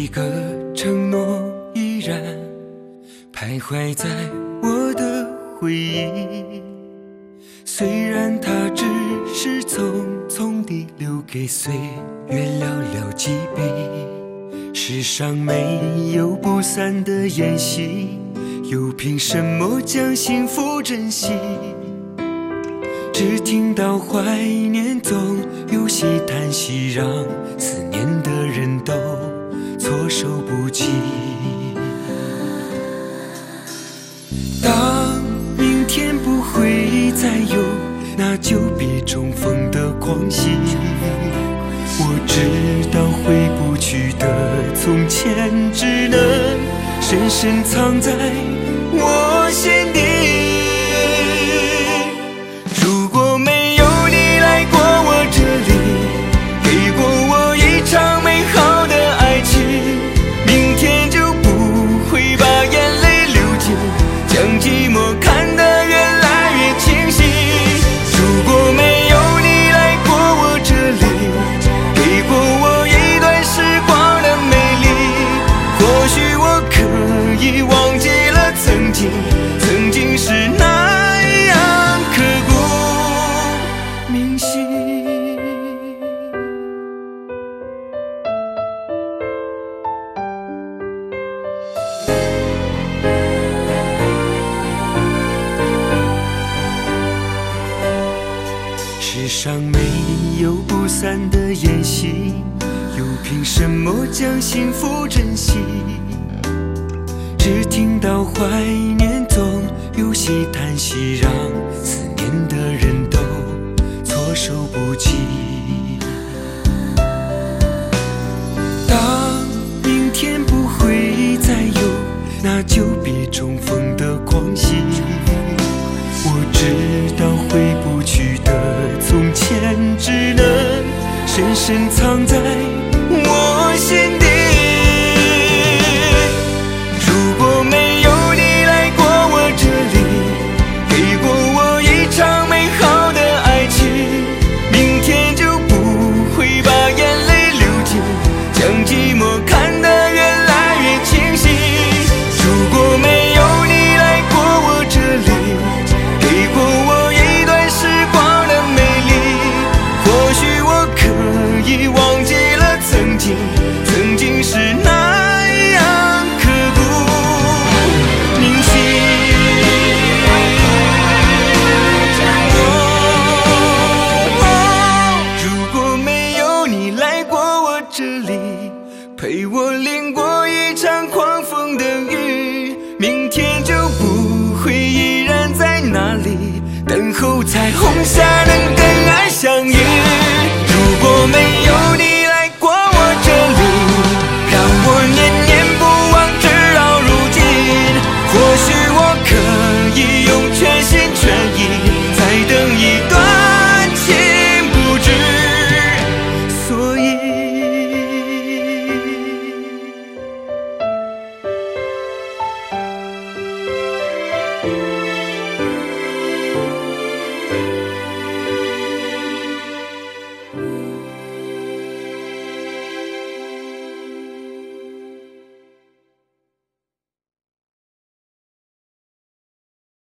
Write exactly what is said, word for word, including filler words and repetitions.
一个承诺依然徘徊在我的回忆，虽然它只是匆匆地留给岁月寥寥几笔。世上没有不散的宴席，又凭什么将幸福珍惜？只听到怀念总有些叹息，让思念的人都措手不及。当明天不会再有那久别重逢的狂喜，我知道回不去的从前，只能深深藏在我心底。如果没有你来过我这里，给过我一场美好的爱情，明天就不会把眼泪流尽，将寂寞看得越来越清晰。如果没有你来过我这里，给过我一段时光的美丽，或许我可以忘记了曾经，曾经是那样刻骨铭心。世上没有不散的宴席，又凭什么将幸福珍惜？只听到怀念总有些叹息，让思念的人都措手不及。当明天不会再有那久别重逢的狂喜，我知道回不去的从前，只能深深藏在我心底。如果没有你来过我这里，给过我一场美好的爱情，明天就不会把眼泪流尽，将寂寞看得越来越清晰。如果没有你来过我这里，给过我一段时光的美丽，或许我可以忘记了曾经，曾经是那样刻骨铭心。如果没有你来过我这里，陪我淋过一场狂风的雨，明天就不会依然在那里等候彩虹下能跟爱相遇。如果没有你